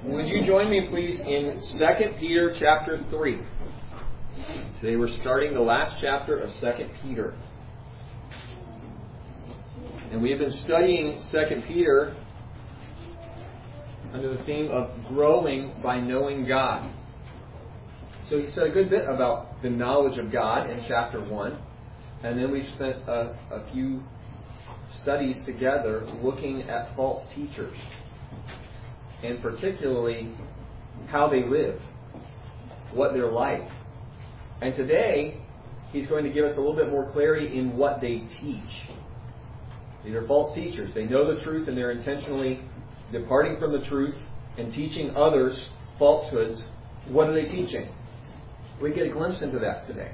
Would you join me, please, in 2 Peter chapter 3? Today we're starting the last chapter of 2 Peter. And we have been studying 2 Peter under the theme of growing by knowing God. So he said a good bit about the knowledge of God in chapter 1. And then we spent a few studies together looking at false teachers. And particularly how they live, what they're like. And today, he's going to give us a little bit more clarity in what they teach. These are false teachers. They know the truth and they're intentionally departing from the truth and teaching others falsehoods. What are they teaching? We get a glimpse into that today.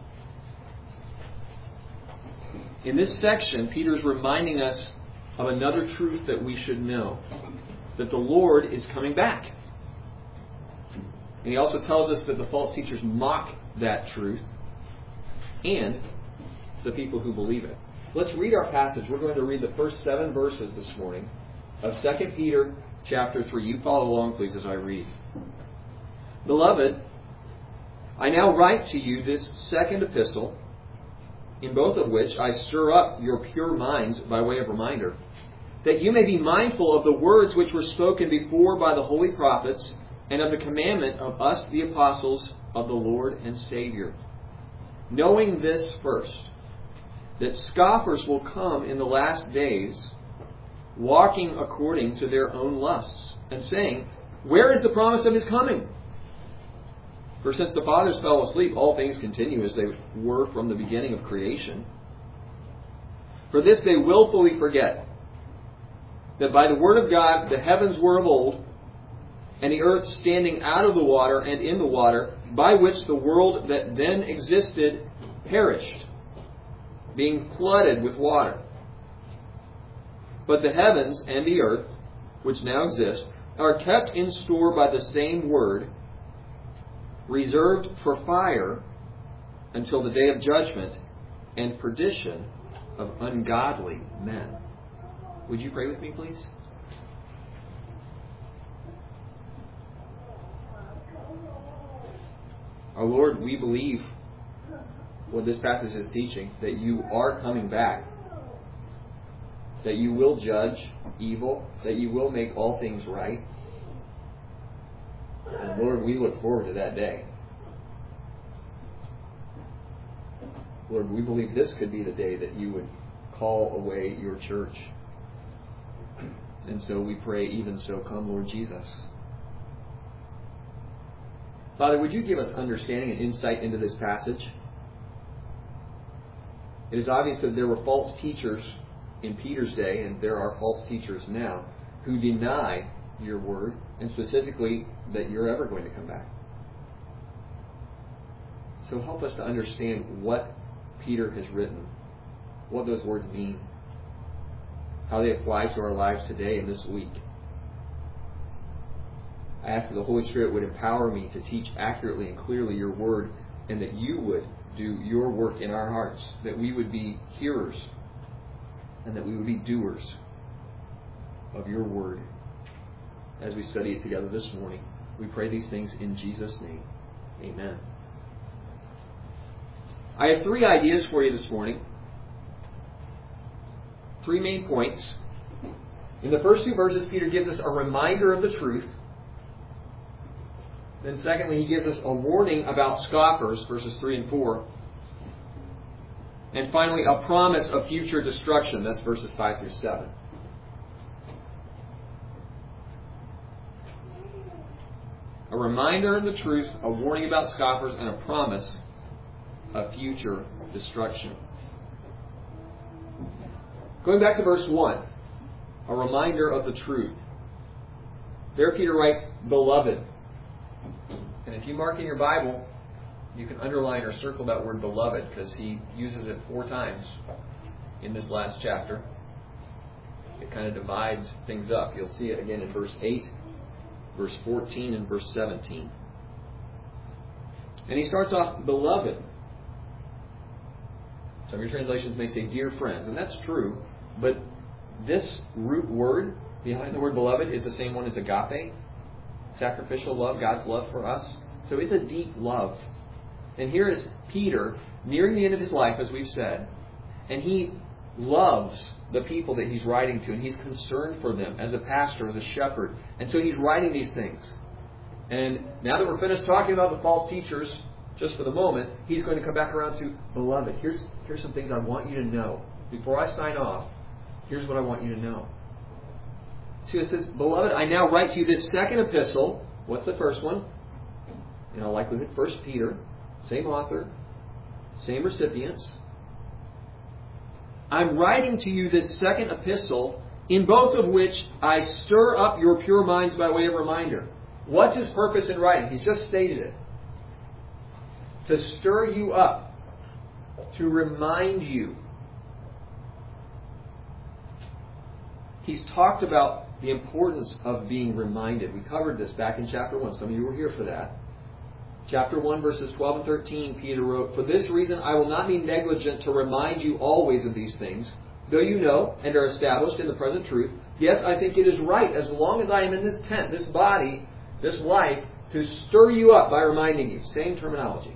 In this section, Peter's reminding us of another truth that we should know. That the Lord is coming back. And he also tells us that the false teachers mock that truth and the people who believe it. Let's read our passage. We're going to read the first 7 verses this morning of 2 Peter chapter 3. You follow along, please, as I read. Beloved, I now write to you this second epistle, in both of which I stir up your pure minds by way of reminder, that you may be mindful of the words which were spoken before by the holy prophets, and of the commandment of us the apostles of the Lord and Savior. Knowing this first, that scoffers will come in the last days, walking according to their own lusts, and saying, where is the promise of his coming? For since the fathers fell asleep, all things continue as they were from the beginning of creation. For this they willfully forget, that by the word of God the heavens were of old, and the earth standing out of the water and in the water, by which the world that then existed perished, being flooded with water. But the heavens and the earth, which now exist, are kept in store by the same word, reserved for fire until the day of judgment and perdition of ungodly men. Would you pray with me, please? Our Lord, we believe what this passage is teaching, that you are coming back, that you will judge evil, that you will make all things right. And Lord, we look forward to that day. Lord, we believe this could be the day that you would call away your church. And so we pray, even so, come, Lord Jesus. Father, would you give us understanding and insight into this passage? It is obvious that there were false teachers in Peter's day, and there are false teachers now, who deny your word, and specifically that you're ever going to come back. So help us to understand what Peter has written, what those words mean, how they apply to our lives today and this week. I ask that the Holy Spirit would empower me to teach accurately and clearly your word, and that you would do your work in our hearts, that we would be hearers and that we would be doers of your word as we study it together this morning. We pray these things in Jesus' name. Amen. I have 3 ideas for you this morning. 3 main points. In the first 2 verses, Peter gives us a reminder of the truth. Then secondly, he gives us a warning about scoffers, verses 3 and 4. And finally, a promise of future destruction. That's verses 5 through 7. A reminder of the truth, a warning about scoffers, and a promise of future destruction. Going back to verse 1, a reminder of the truth. There Peter writes, beloved. And if you mark in your Bible, you can underline or circle that word beloved, because he uses it 4 times in this last chapter. It kind of divides things up. You'll see it again in verse 8, verse 14, and verse 17. And he starts off, beloved. Some of your translations may say dear friends, and that's true, but this root word behind the word beloved is the same one as agape. sacrificial love, God's love for us. So it's a deep love. And here is Peter, nearing the end of his life, as we've said, and he loves the people that he's writing to, and he's concerned for them as a pastor, as a shepherd. And so he's writing these things. And now that we're finished talking about the false teachers, just for the moment, he's going to come back around to, beloved, here's some things I want you to know. Before I sign off, here's what I want you to know. So it says, beloved, I now write to you this second epistle. What's the first one? In all likelihood, 1 Peter. Same author. Same recipients. I'm writing to you this second epistle, in both of which I stir up your pure minds by way of reminder. What's his purpose in writing? He's just stated it. To stir you up. To remind you. He's talked about the importance of being reminded. We covered this back in chapter 1. Some of you were here for that. Chapter 1, verses 12 and 13, Peter wrote, For this reason I will not be negligent to remind you always of these things, though you know and are established in the present truth. Yes, I think it is right, as long as I am in this tent, this body, this life, to stir you up by reminding you. Same terminology.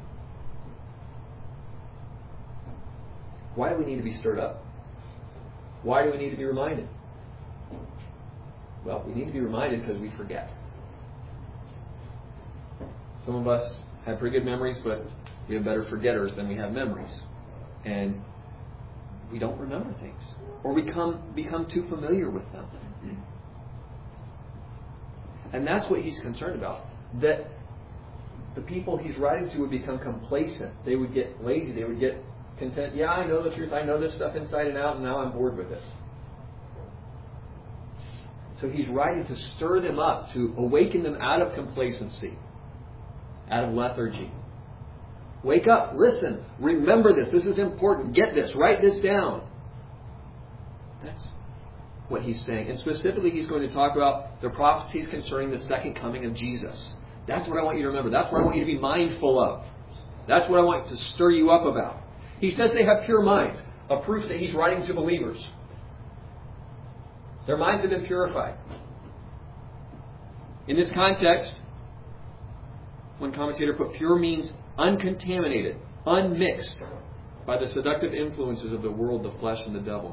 Why do we need to be stirred up? Why do we need to be reminded? Well, we need to be reminded because we forget. Some of us have pretty good memories, but we have better forgetters than we have memories. And we don't remember things. Or we become too familiar with them. And that's what he's concerned about. That the people he's writing to would become complacent. They would get lazy. They would get content. Yeah, I know the truth. I know this stuff inside and out, and now I'm bored with it. So he's writing to stir them up, to awaken them out of complacency, out of lethargy. Wake up, listen, remember this. This is important. Get this, write this down. That's what he's saying. And specifically, he's going to talk about the prophecies concerning the second coming of Jesus. That's what I want you to remember. That's what I want you to be mindful of. That's what I want to stir you up about. He says they have pure minds, a proof that he's writing to believers. Their minds have been purified. In this context, one commentator put pure means uncontaminated, unmixed by the seductive influences of the world, the flesh, and the devil.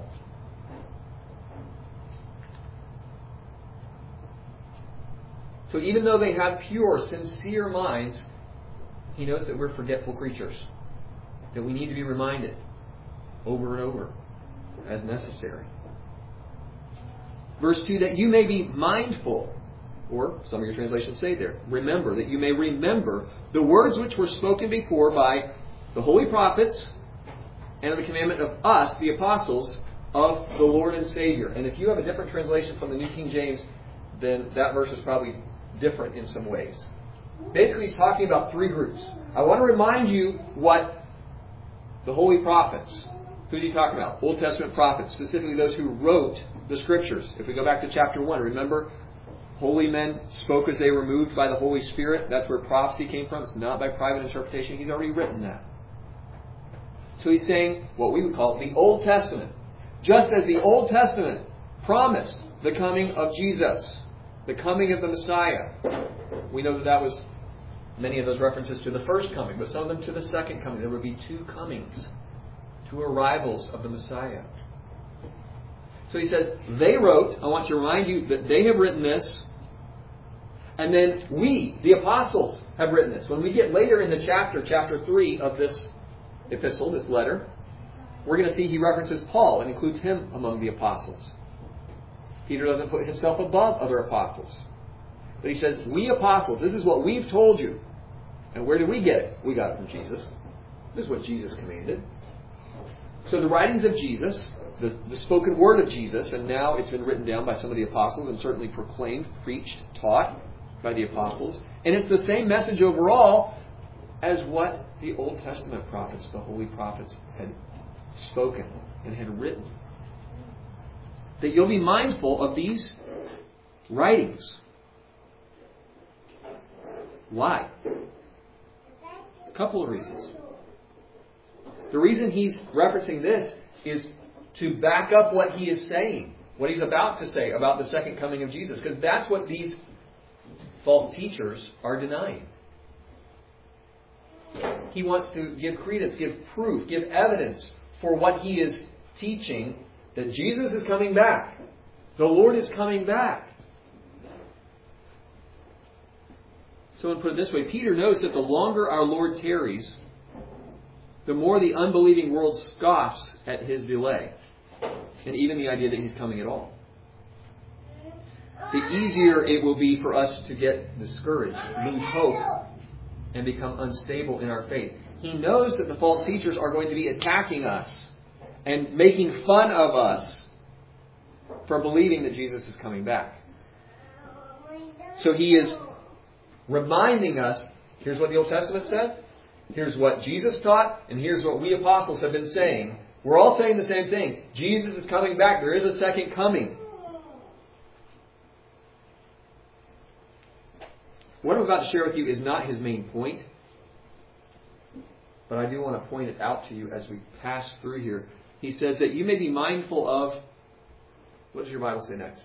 So even though they have pure, sincere minds, he knows that we're forgetful creatures, that we need to be reminded over and over as necessary. Verse 2, that you may be mindful, or some of your translations say there, remember, that you may remember the words which were spoken before by the holy prophets and of the commandment of us, the apostles, of the Lord and Savior. And if you have a different translation from the New King James, then that verse is probably different in some ways. Basically, he's talking about three groups. I want to remind you what the holy prophets, who's he talking about? Old Testament prophets, specifically those who wrote the Scriptures. If we go back to chapter 1, remember, holy men spoke as they were moved by the Holy Spirit. That's where prophecy came from. It's not by private interpretation. He's already written that. So he's saying what we would call the Old Testament. Just as the Old Testament promised the coming of Jesus, the coming of the Messiah. We know that was many of those references to the first coming, but some of them to the second coming. There would be two comings, two arrivals of the Messiah. So he says, they wrote, I want to remind you that they have written this, and then we, the apostles, have written this. When we get later in the chapter 3 of this epistle, this letter, we're going to see he references Paul and includes him among the apostles. Peter doesn't put himself above other apostles. But he says, we apostles, this is what we've told you. And where did we get it? We got it from Jesus. This is what Jesus commanded. So the writings of Jesus, the spoken word of Jesus, and now it's been written down by some of the apostles and certainly proclaimed, preached, taught by the apostles. And it's the same message overall as what the Old Testament prophets, the holy prophets, had spoken and had written. That you'll be mindful of these writings. Why? A couple of reasons. The reason he's referencing this is to back up what he is saying, what he's about to say about the second coming of Jesus. Because that's what these false teachers are denying. He wants to give credence, give proof, give evidence for what he is teaching, that Jesus is coming back. The Lord is coming back. Someone put it this way, Peter knows that the longer our Lord tarries, the more the unbelieving world scoffs at his delay, and even the idea that he's coming at all. The easier it will be for us to get discouraged, lose hope, and become unstable in our faith. He knows that the false teachers are going to be attacking us and making fun of us for believing that Jesus is coming back. So he is reminding us, here's what the Old Testament said, here's what Jesus taught, and here's what we apostles have been saying. We're all saying the same thing. Jesus is coming back. There is a second coming. What I'm about to share with you is not his main point, but I do want to point it out to you as we pass through here. He says that you may be mindful of, what does your Bible say next?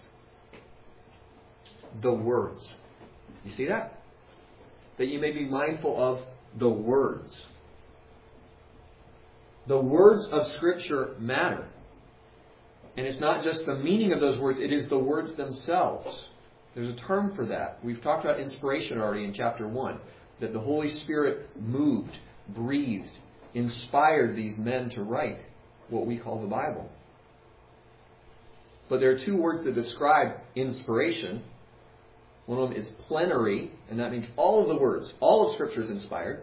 The words. You see that? That you may be mindful of the words. The words of Scripture matter. And it's not just the meaning of those words, it is the words themselves. There's a term for that. We've talked about inspiration already in chapter 1. That the Holy Spirit moved, breathed, inspired these men to write what we call the Bible. But there are two words that describe inspiration. One of them is plenary, and that means all of the words, all of Scripture is inspired.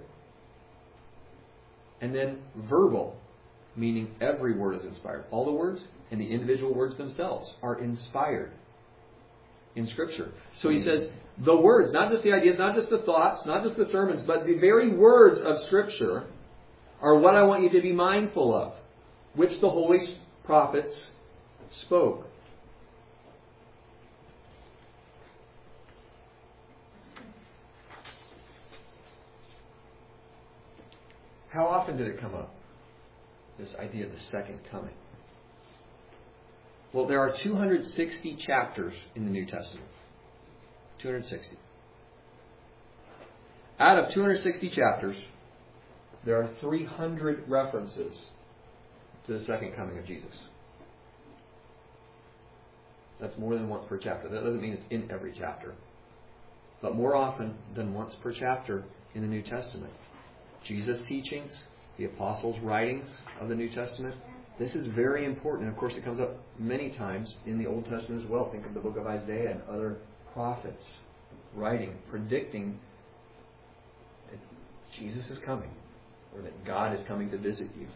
And then verbal, meaning every word is inspired. All the words and the individual words themselves are inspired in Scripture. So he says, the words, not just the ideas, not just the thoughts, not just the sermons, but the very words of Scripture are what I want you to be mindful of, which the holy prophets spoke. How often did it come up? This idea of the second coming. Well, there are 260 chapters in the New Testament. 260. Out of 260 chapters, there are 300 references to the second coming of Jesus. That's more than once per chapter. That doesn't mean it's in every chapter. But more often than once per chapter in the New Testament. Jesus' teachings, the apostles' writings of the New Testament. This is very important. And of course, it comes up many times in the Old Testament as well. Think of the book of Isaiah and other prophets writing, predicting that Jesus is coming, or that God is coming to visit you.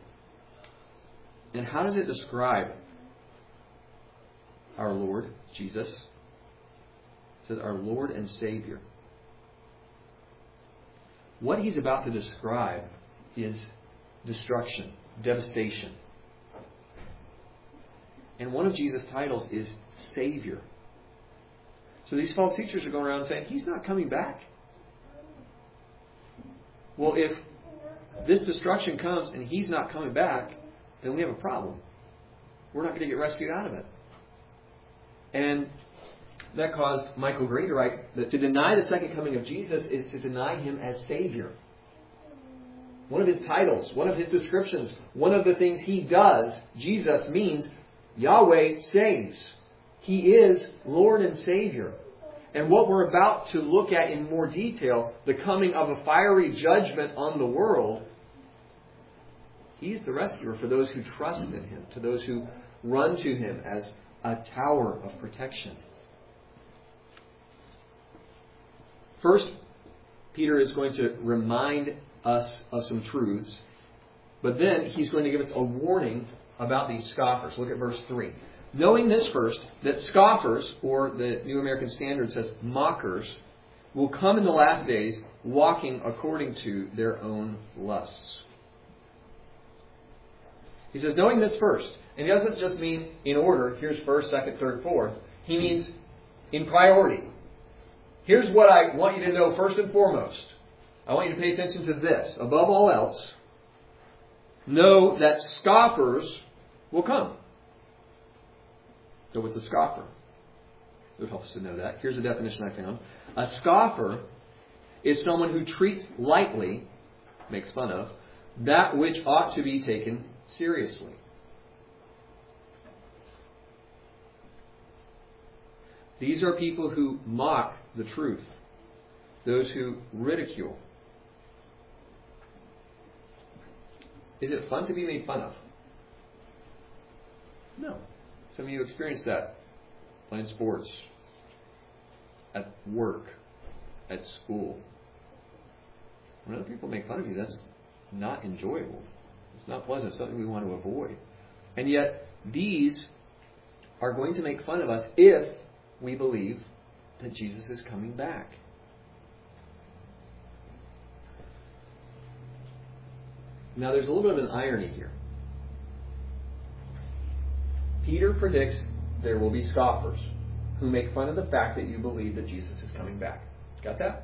And how does it describe our Lord, Jesus? It says our Lord and Savior. What he's about to describe is destruction, devastation. And one of Jesus' titles is Savior. So these false teachers are going around saying, He's not coming back. Well, if this destruction comes and He's not coming back, then we have a problem. We're not going to get rescued out of it. And that caused Michael Green to write that to deny the second coming of Jesus is to deny Him as Savior. One of His titles, one of His descriptions, one of the things He does, Jesus, means Yahweh saves. He is Lord and Savior. And what we're about to look at in more detail, the coming of a fiery judgment on the world, He's the rescuer for those who trust in Him, to those who run to Him as a tower of protection. First, Peter is going to remind us of some truths, but then he's going to give us a warning about these scoffers. Look at verse 3. Knowing this first, that scoffers, or the New American Standard says mockers, will come in the last days walking according to their own lusts. He says, knowing this first. And he doesn't just mean in order, here's first, second, third, fourth. He means in priority. Here's what I want you to know first and foremost. I want you to pay attention to this. Above all else, know that scoffers will come. So what's a scoffer? It would help us to know that. Here's a definition I found. A scoffer is someone who treats lightly, makes fun of, that which ought to be taken seriously. These are people who mock the truth, those who ridicule. Is it fun to be made fun of? No. Some of you experience that playing sports, at work, at school. When other people make fun of you, that's not enjoyable. It's not pleasant. It's something we want to avoid. And yet, these are going to make fun of us if we believe that Jesus is coming back. Now, there's a little bit of an irony here. Peter predicts there will be scoffers who make fun of the fact that you believe that Jesus is coming back. Got that?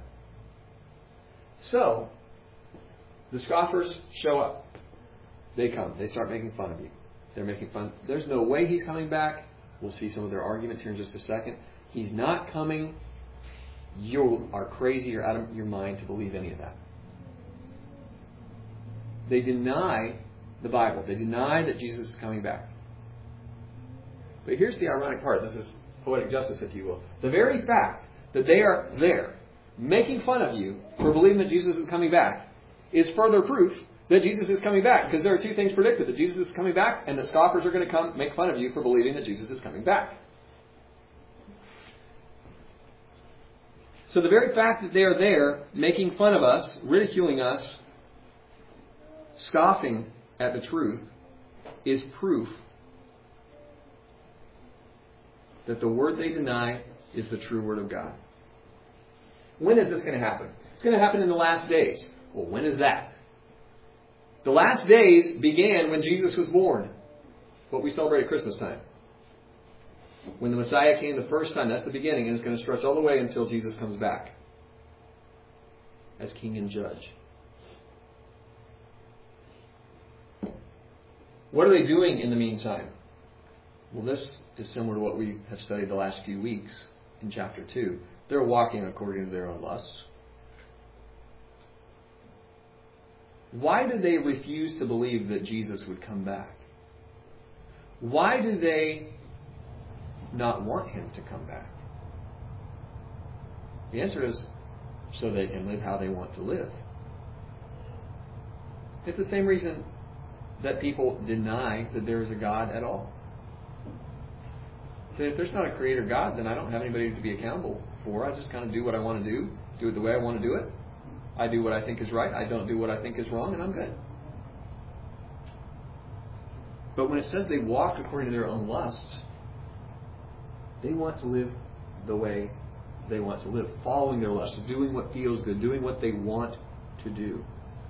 So, the scoffers show up. They come. They start making fun of you. They're making fun. There's no way he's coming back. We'll see some of their arguments here in just a second. He's not coming. You are crazy. You're out of your mind to believe any of that. They deny the Bible. They deny that Jesus is coming back. But here's the ironic part. This is poetic justice, if you will. The very fact that they are there making fun of you for believing that Jesus is coming back is further proof that Jesus is coming back. Because there are two things predicted. That Jesus is coming back and that scoffers are going to come make fun of you for believing that Jesus is coming back. So the very fact that they are there making fun of us, ridiculing us, scoffing at the truth is proof that the word they deny is the true word of God. When is this going to happen? It's going to happen in the last days. Well, when is that? The last days began when Jesus was born. What we celebrate at Christmas time. When the Messiah came the first time, that's the beginning, and it's going to stretch all the way until Jesus comes back as King and Judge. What are they doing in the meantime? Well, this is similar to what we have studied the last few weeks in chapter 2. They're walking according to their own lusts. Why do they refuse to believe that Jesus would come back? Why do they not want him to come back? The answer is so they can live how they want to live. It's the same reason that people deny that there is a God at all. So if there's not a creator God, then I don't have anybody to be accountable for. I just kind of do what I want to do it the way I want to do it. I do what I think is right. I don't do what I think is wrong, and I'm good. But when it says they walk according to their own lusts, they want to live the way they want to live, following their lusts, doing what feels good, doing what they want to do.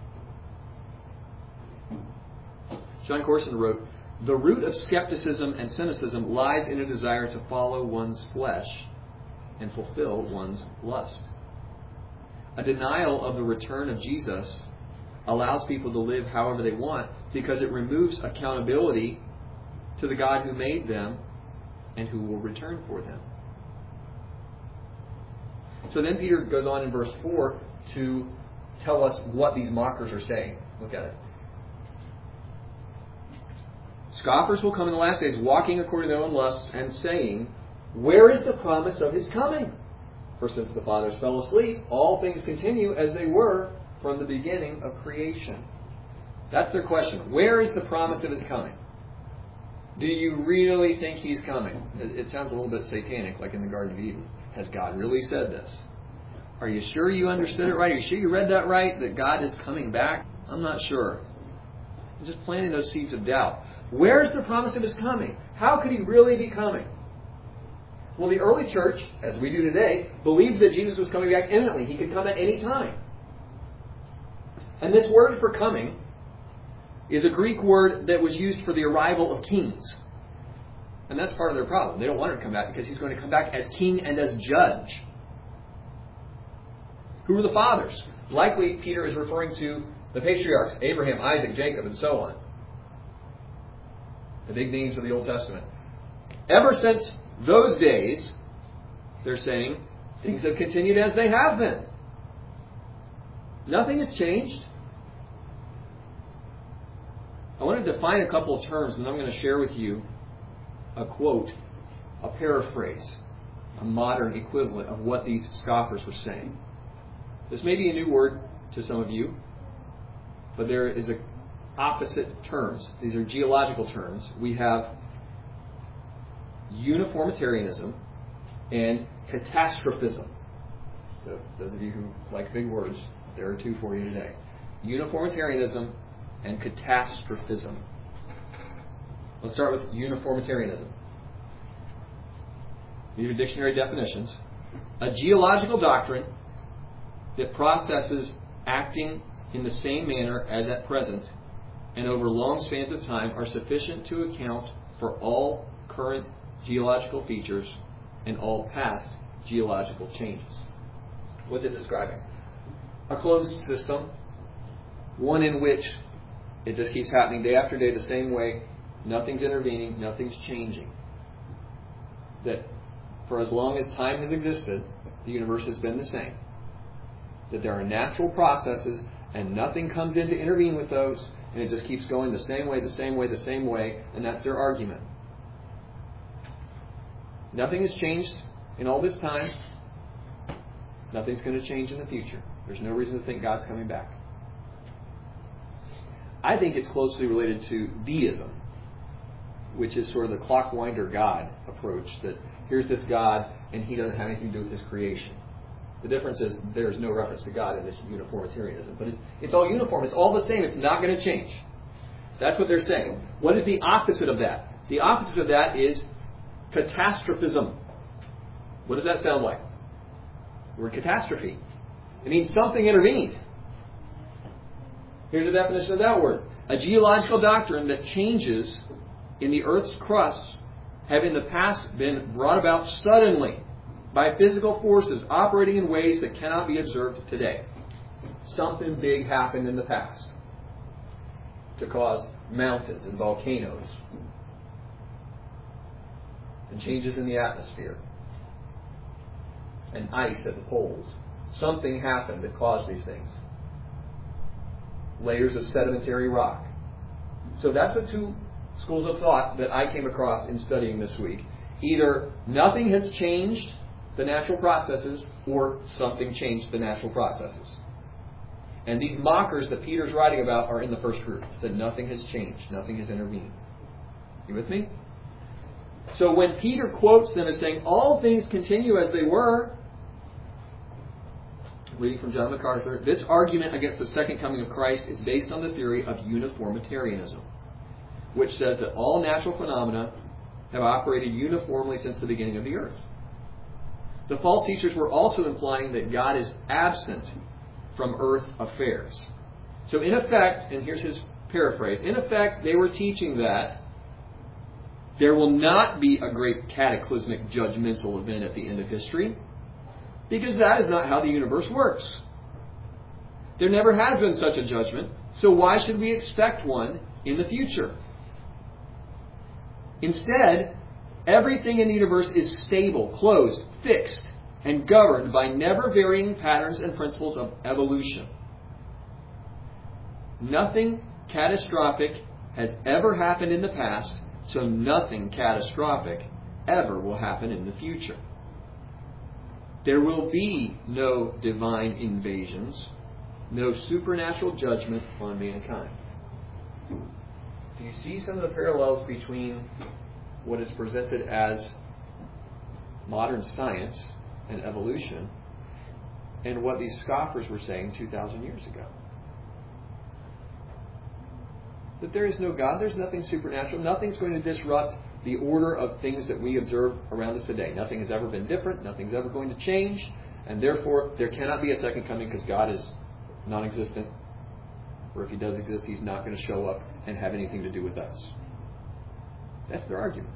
John Corson wrote, "The root of skepticism and cynicism lies in a desire to follow one's flesh and fulfill one's lust. A denial of the return of Jesus allows people to live however they want because it removes accountability to the God who made them and who will return for them." So then Peter goes on in verse 4 to tell us what these mockers are saying. Look at it. "Scoffers will come in the last days, walking according to their own lusts, and saying, 'Where is the promise of his coming? For since the fathers fell asleep, all things continue as they were from the beginning of creation.'" That's their question. Where is the promise of his coming? Do you really think he's coming? It sounds a little bit satanic, like in the Garden of Eden. Has God really said this? Are you sure you understood it right? Are you sure you read that right? That God is coming back? I'm not sure. Just planting those seeds of doubt. Where's the promise of his coming? How could he really be coming? Well, the early church, as we do today, believed that Jesus was coming back imminently. He could come at any time. And this word for coming is a Greek word that was used for the arrival of kings. And that's part of their problem. They don't want him to come back because he's going to come back as king and as judge. Who were the fathers? Likely Peter is referring to the patriarchs, Abraham, Isaac, Jacob, and so on. The big names of the Old Testament. Ever since those days, They're saying things have continued as they have been. Nothing has changed. I want to define a couple of terms, and I'm going to share with you a quote, a paraphrase, a modern equivalent of what these scoffers were saying. This may be a new word to some of you, but there is opposite terms. These are geological terms. We have uniformitarianism and catastrophism. So those of you who like big words, there are two for you today. Uniformitarianism and catastrophism. Let's start with uniformitarianism. These are dictionary definitions. A geological doctrine that processes acting in the same manner as at present and over long spans of time are sufficient to account for all current geological features and all past geological changes. What's it describing? A closed system, one in which it just keeps happening day after day the same way, nothing's intervening, nothing's changing. That for as long as time has existed, the universe has been the same. That there are natural processes and nothing comes in to intervene with those, and it just keeps going the same way, the same way, the same way, and that's their argument. Nothing has changed in all this time. Nothing's going to change in the future. There's no reason to think God's coming back. I think it's closely related to deism, which is sort of the clockwinder God approach, that here's this God and he doesn't have anything to do with his creation. The difference is there's no reference to God in this uniformitarianism. But it's all uniform. It's all the same. It's not going to change. That's what they're saying. What is the opposite of that? The opposite of that is catastrophism. What does that sound like? The word catastrophe. It means something intervened. Here's the definition of that word. A geological doctrine that changes in the Earth's crusts have in the past been brought about suddenly by physical forces operating in ways that cannot be observed today. Something big happened in the past to cause mountains and volcanoes and changes in the atmosphere and ice at the poles. Something happened that caused these things. Layers of sedimentary rock. So that's the two schools of thought that I came across in studying this week. Either nothing has changed the natural processes, or something changed the natural processes. And these mockers that Peter's writing about are in the first group, that nothing has changed, nothing has intervened. You with me? So when Peter quotes them as saying, all things continue as they were, reading from John MacArthur, this argument against the second coming of Christ is based on the theory of uniformitarianism, which says that all natural phenomena have operated uniformly since the beginning of the earth. The false teachers were also implying that God is absent from earth affairs. So in effect, and here's his paraphrase, in effect they were teaching that there will not be a great cataclysmic judgmental event at the end of history, because that is not how the universe works. There never has been such a judgment, so why should we expect one in the future? Instead, everything in the universe is stable, closed, fixed, and governed by never-varying patterns and principles of evolution. Nothing catastrophic has ever happened in the past, so nothing catastrophic ever will happen in the future. There will be no divine invasions, no supernatural judgment on mankind. Do you see some of the parallels between what is presented as modern science and evolution and what these scoffers were saying 2,000 years ago? That there is no God, there's nothing supernatural, nothing's going to disrupt the order of things that we observe around us today. Nothing has ever been different, nothing's ever going to change, and therefore there cannot be a second coming because God is non-existent, or if He does exist, He's not going to show up and have anything to do with us. That's their argument.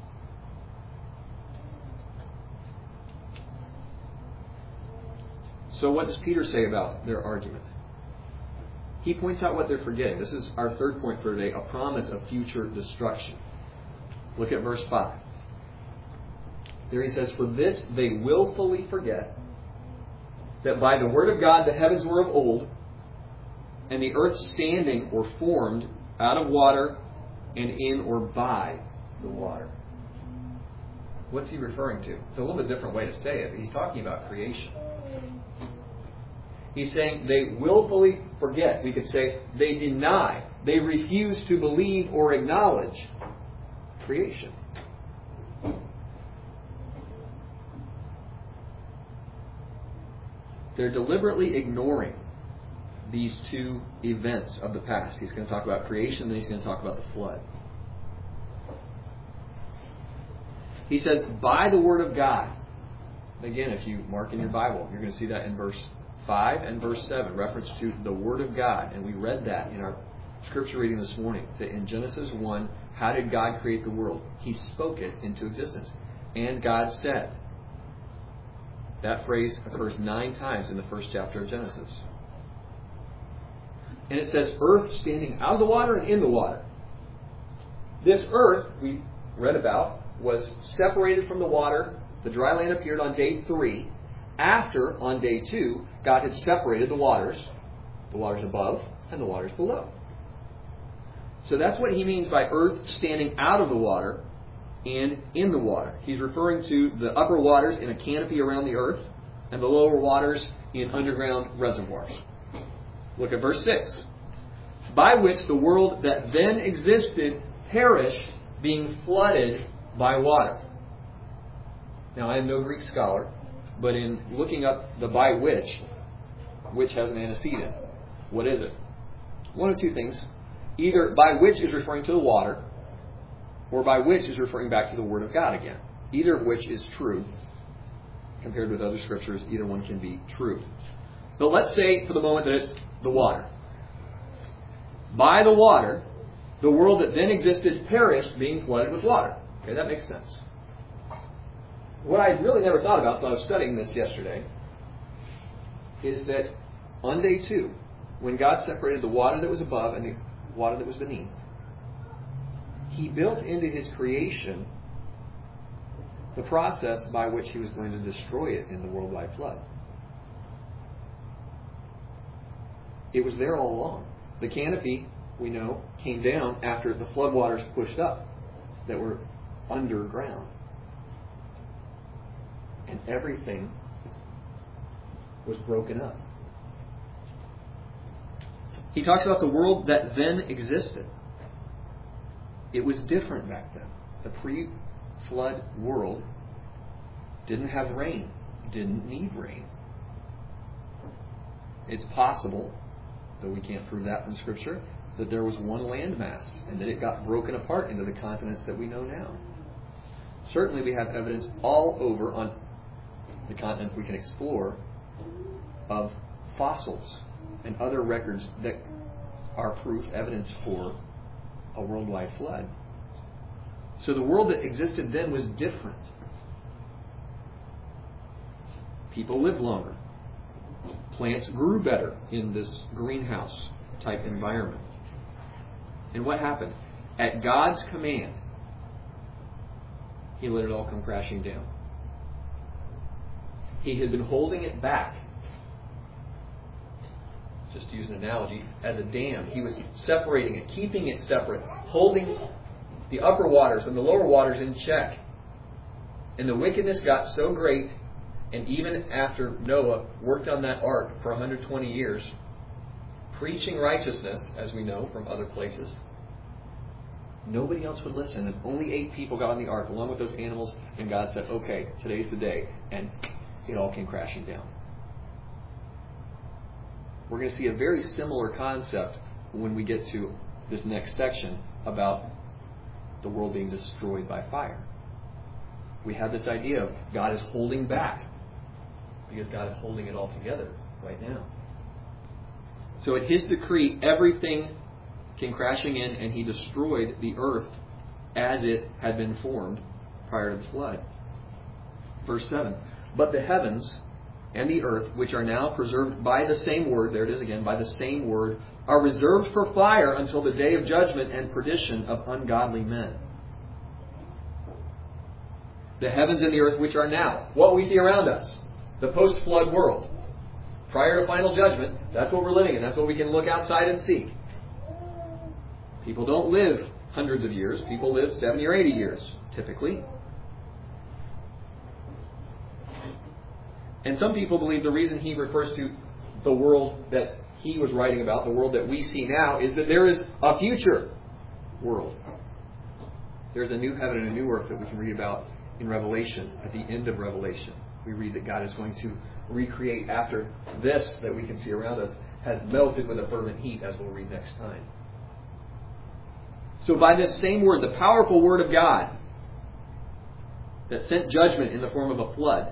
So what does Peter say about their argument? He points out what they're forgetting. This is our third point for today, a promise of future destruction. Look at verse 5. There he says, "For this they willfully forget that by the word of God the heavens were of old, and the earth standing or formed out of water and in or by the water." What's he referring to? It's a little bit different way to say it, but he's talking about creation. He's saying they willfully forget. We could say they deny, they refuse to believe or acknowledge creation. They're deliberately ignoring these two events of the past. He's going to talk about creation, then he's going to talk about the flood. He says, by the word of God. Again, if you mark in your Bible, you're going to see that in verse 5 and verse 7, reference to the word of God. And we read that in our scripture reading this morning, that in Genesis 1, how did God create the world? He spoke it into existence. And God said. That phrase occurs 9 times in the first chapter of Genesis. And it says, earth standing out of the water and in the water. This earth, we read about, was separated from the water. The dry land appeared on day 3. After, on day 2, God had separated the waters above and the waters below. So that's what he means by earth standing out of the water and in the water. He's referring to the upper waters in a canopy around the earth and the lower waters in underground reservoirs. Look at verse 6. By which the world that then existed perished, being flooded by water. Now, I am no Greek scholar, but in looking up the by which has an antecedent. What is it? One of two things. Either by which is referring to the water, or by which is referring back to the Word of God again. Either of which is true. Compared with other scriptures, either one can be true. But let's say for the moment that it's the water. By the water, the world that then existed perished, being flooded with water. Okay, that makes sense. What I really never thought about until I was studying this yesterday is that on day 2, when God separated the water that was above and the water that was beneath, He built into His creation the process by which He was going to destroy it in the worldwide flood. It was there all along. The canopy, we know, came down after the floodwaters pushed up that were underground. And everything was broken up. He talks about the world that then existed. It was different back then. The pre-flood world didn't have rain, didn't need rain. It's possible, though we can't prove that from Scripture, that there was one landmass and that it got broken apart into the continents that we know now. Certainly we have evidence all over on the continents we can explore of fossils and other records that are proof, evidence for a worldwide flood. So the world that existed then was different. People lived longer. Plants grew better in this greenhouse type environment. And what happened? At God's command, He let it all come crashing down. He had been holding it back, just to use an analogy, as a dam. He was separating it, keeping it separate, holding the upper waters and the lower waters in check. And the wickedness got so great, and even after Noah worked on that ark for 120 years, preaching righteousness, as we know from other places, nobody else would listen, and only 8 people got on the ark along with those animals, and God said, okay, today's the day, and it all came crashing down. We're going to see a very similar concept when we get to this next section about the world being destroyed by fire. We have this idea of God is holding back because God is holding it all together right now. So at His decree, everything came crashing in, and He destroyed the earth as it had been formed prior to the flood. Verse 7. But the heavens and the earth, which are now preserved by the same word, there it is again, by the same word, are reserved for fire until the day of judgment and perdition of ungodly men. The heavens and the earth which are now. What we see around us. The post-flood world. Prior to final judgment, that's what we're living in. That's what we can look outside and see. People don't live hundreds of years. People live 70 or 80 years, typically. And some people believe the reason he refers to the world that he was writing about, the world that we see now, is that there is a future world. There's a new heaven and a new earth that we can read about in Revelation, at the end of Revelation. We read that God is going to recreate after this that we can see around us has melted with a fervent heat, as we'll read next time. So by this same word, the powerful word of God that sent judgment in the form of a flood,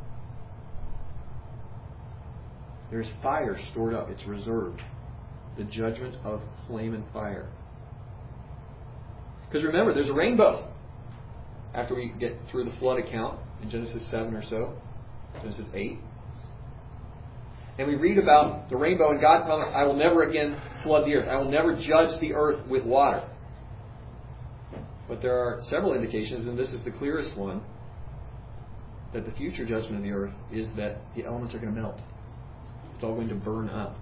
there's fire stored up. It's reserved. The judgment of flame and fire. Because remember, there's a rainbow. After we get through the flood account in Genesis 7 or so, Genesis 8. And we read about the rainbow, and God promised, I will never again flood the earth. I will never judge the earth with water. But there are several indications, and this is the clearest one, that the future judgment of the earth is that the elements are going to melt. It's all going to burn up.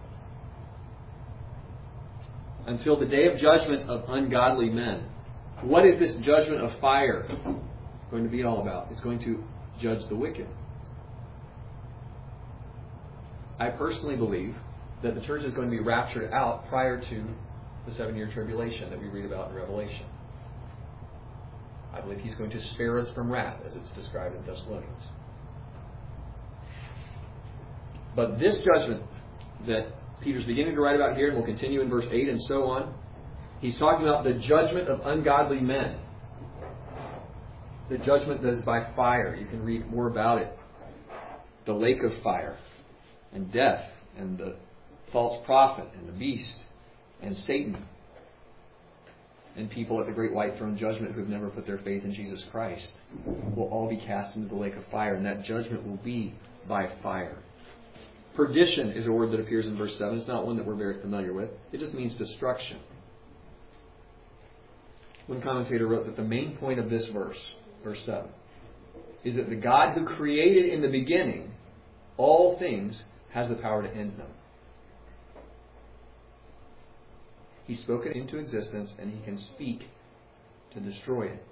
Until the day of judgment of ungodly men. What is this judgment of fire going to be all about? It's going to judge the wicked. I personally believe that the church is going to be raptured out prior to the 7-year tribulation that we read about in Revelation. I believe He's going to spare us from wrath, as it's described in Thessalonians. But this judgment that Peter's beginning to write about here, and will continue in verse 8 and so on, he's talking about the judgment of ungodly men. The judgment that is by fire. You can read more about it. The lake of fire, and death, and the false prophet, and the beast, and Satan, and people at the great white throne judgment who have never put their faith in Jesus Christ will all be cast into the lake of fire, and that judgment will be by fire. Perdition is a word that appears in verse 7. It's not one that we're very familiar with. It just means destruction. One commentator wrote that the main point of this verse, verse 7, is that the God who created in the beginning all things has the power to end them. He spoke it into existence, and He can speak to destroy it.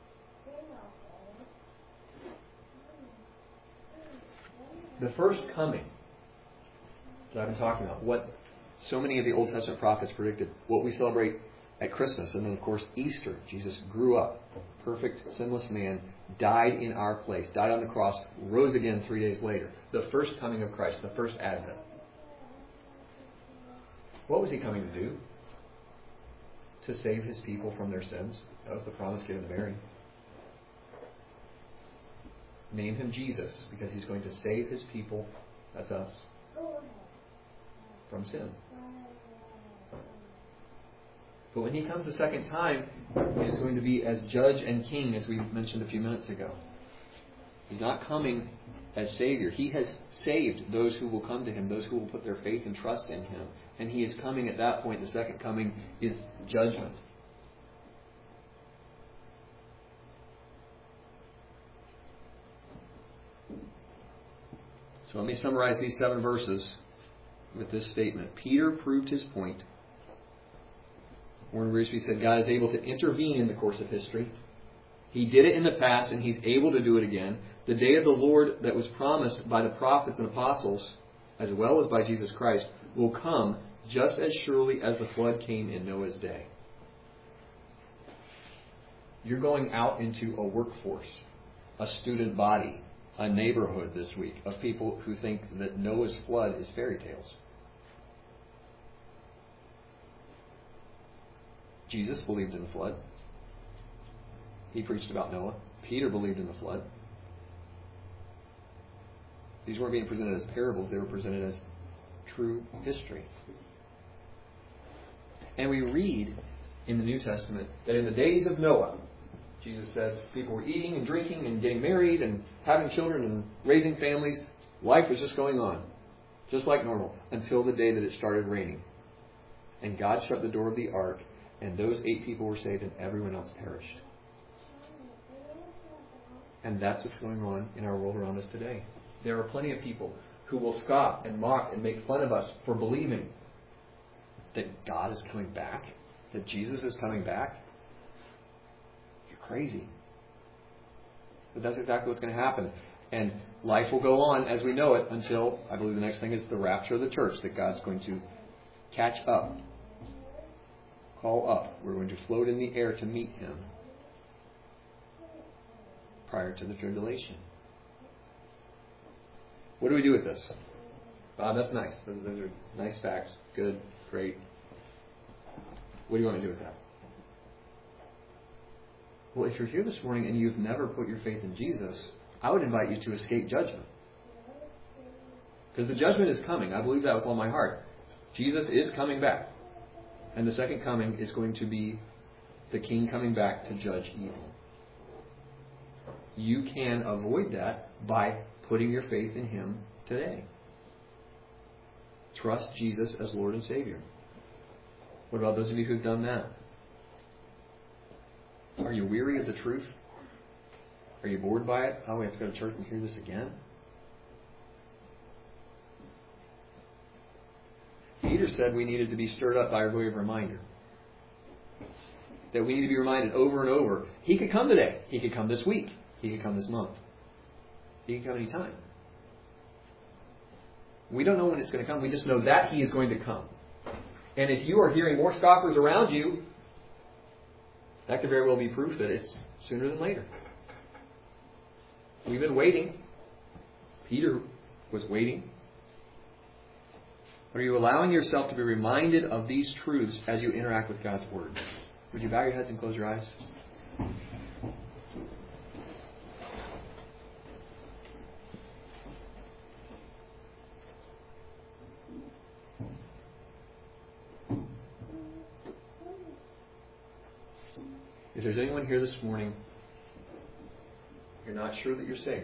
The first coming that I've been talking about, what so many of the Old Testament prophets predicted, what we celebrate at Christmas, and then of course Easter. Jesus grew up, perfect, sinless man, died in our place, died on the cross, rose again 3 days later. The first coming of Christ, the first advent. What was He coming to do? To save His people from their sins. That was the promise given to Mary. Name Him Jesus, because He's going to save His people, that's us, from sin. But when He comes the second time, He is going to be as judge and king, as we mentioned a few minutes ago. He's not coming as Savior. He has saved those who will come to Him, those who will put their faith and trust in Him. And He is coming at that point. The second coming is judgment. So let me summarize these 7 verses with this statement. Peter proved his point. Warren Wiersbe said God is able to intervene in the course of history. He did it in the past, and He's able to do it again. The day of the Lord that was promised by the prophets and apostles, as well as by Jesus Christ, will come just as surely as the flood came in Noah's day. You're going out into a workforce, a student body, a neighborhood this week of people who think that Noah's flood is fairy tales. Jesus believed in the flood. He preached about Noah. Peter believed in the flood. These weren't being presented as parables. They were presented as true history. And we read in the New Testament that in the days of Noah, Jesus says, people were eating and drinking and getting married and having children and raising families. Life was just going on, just like normal, until the day that it started raining. And God shut the door of the ark, and those 8 people were saved, and everyone else perished. And that's what's going on in our world around us today. There are plenty of people who will scoff and mock and make fun of us for believing that God is coming back, that Jesus is coming back. You're crazy. But that's exactly what's going to happen. And life will go on as we know it until, I believe the next thing is the rapture of the church, that God's going to catch up, call up. We're going to float in the air to meet Him prior to the tribulation. What do we do with this? Bob, that's nice. Those are nice facts. Good, great. What do you want to do with that? Well, if you're here this morning and you've never put your faith in Jesus, I would invite you to escape judgment. Because the judgment is coming. I believe that with all my heart. Jesus is coming back. And the second coming is going to be the King coming back to judge evil. You can avoid that by putting your faith in Him today. Trust Jesus as Lord and Savior. What about those of you who've done that? Are you weary of the truth? Are you bored by it? Oh, we have to go to church and hear this again? Peter said we needed to be stirred up by our way of reminder. That we need to be reminded over and over. He could come today. He could come this week. He could come this month. He can come any time. We don't know when it's going to come. We just know that He is going to come. And if you are hearing more scoffers around you, that could very well be proof that it's sooner than later. We've been waiting. Peter was waiting. Are you allowing yourself to be reminded of these truths as you interact with God's Word? Would you bow your heads and close your eyes? If there's anyone here this morning, you're not sure that you're saved,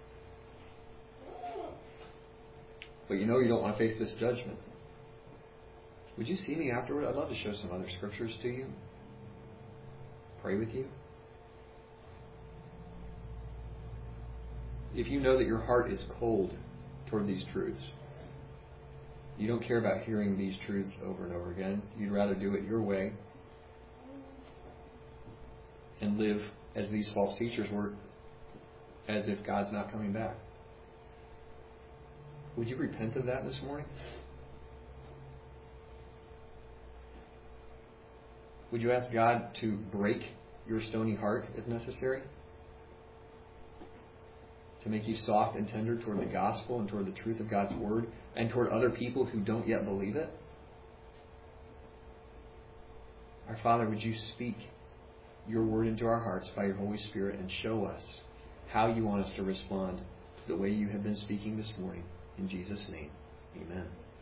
but you know you don't want to face this judgment, would you see me afterward? I'd love to show some other scriptures to you. Pray with you. If you know that your heart is cold toward these truths, you don't care about hearing these truths over and over again. You'd rather do it your way and live as these false teachers were, as if God's not coming back. Would you repent of that this morning? Would you ask God to break your stony heart if necessary? To make you soft and tender toward the gospel and toward the truth of God's Word and toward other people who don't yet believe it? Our Father, would you speak your Word into our hearts by your Holy Spirit and show us how you want us to respond to the way you have been speaking this morning. In Jesus' name, amen.